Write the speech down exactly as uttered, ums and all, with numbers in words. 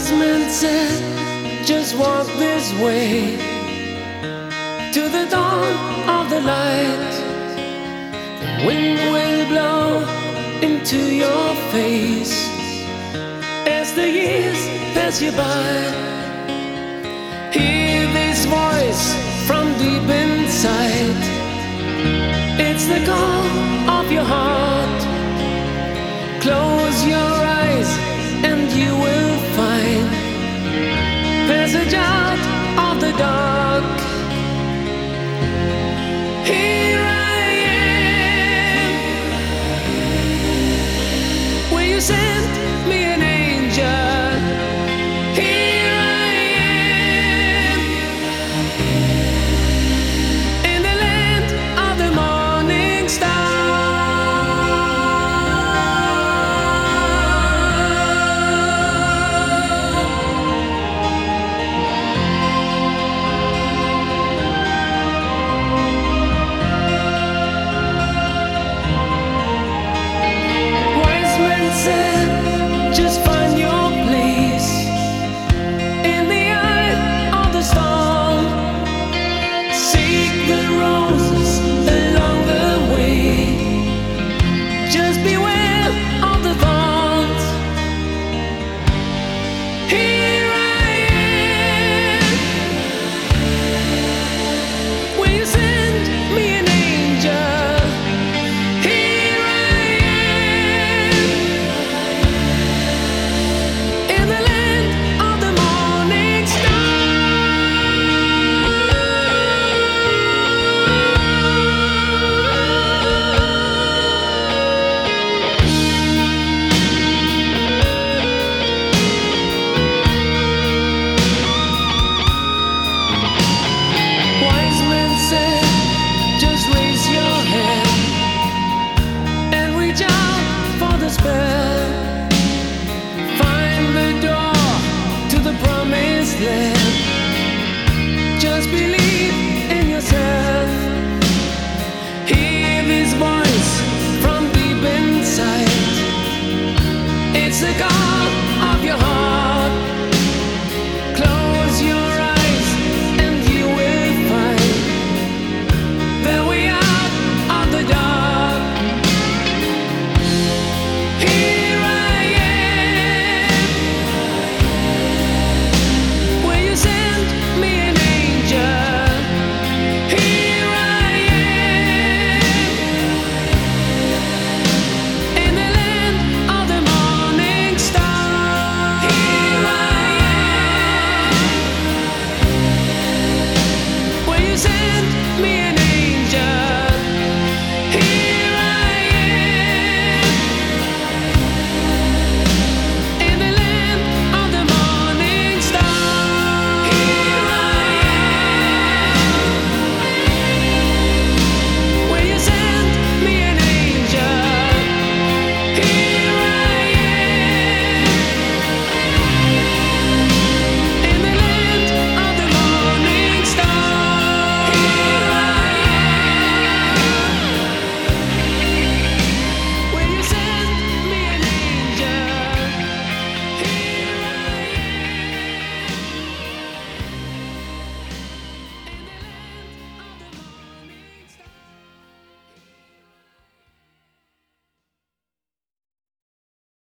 Wise men said, just walk this way to the dawn of the light. The wind will blow into your face as the years pass you by. Hear this voice from deep inside. It's the call of your heart. Close your eyes and you will find passage out of the dark. Here I am. Will you send me an angel? Here I am in the land of the morning star. Just find your place in the eye of the storm. Seek the roses along the way. Just beware of the thorns. Here I am. Will you send me an angel? Here I am in the land of the morning star. Wise men said, just raise your hand and reach out for the spell. Find the door to the promised land. Just believe in yourself. Hear this voice from deep inside. It's the God